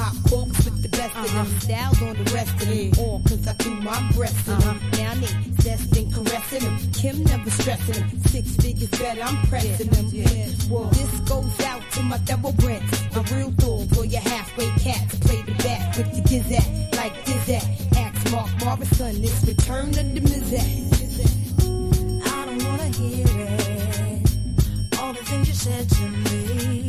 pop corks with the best of them. Styles on the rest of them. All cause I do my breasts in them. Now they zesting, caressing them. Kim never stressing them. 6 figures better, I'm pressing them. Well, this goes out to my double Brents. The real dogs or your halfway cats. Play the back with the gizzat like Dizat. Ask Mark Morrison, it's return of the Mizat. I don't wanna hear it. All the things you said to me.